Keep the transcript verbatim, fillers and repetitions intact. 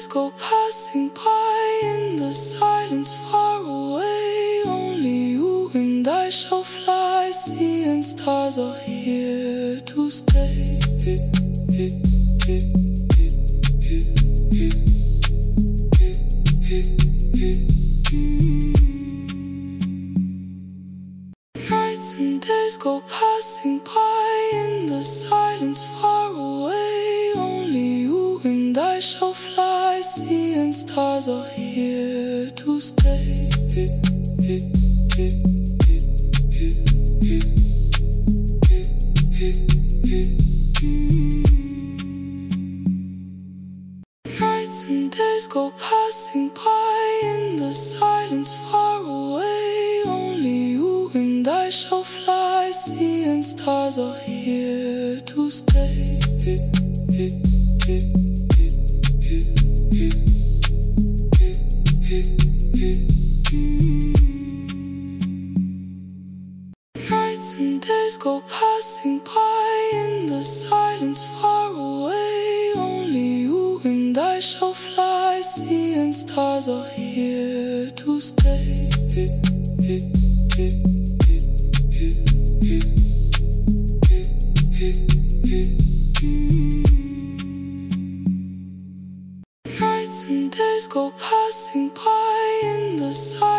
days go passing by in the silence far away. Only you and I shall fly. Sea and stars are here to stay. Nights and days go passing by in the silence far away. Only you and I shall fly. Sea and stars are here to stay. Nights and days go passing by in the silence far away. Only you and I shall fly. Sea and stars are here to stay. Nights and days go passing by in the silence far away. Only you and I shall fly. Sea and stars are here to stay. Nights and days go passing by in the silence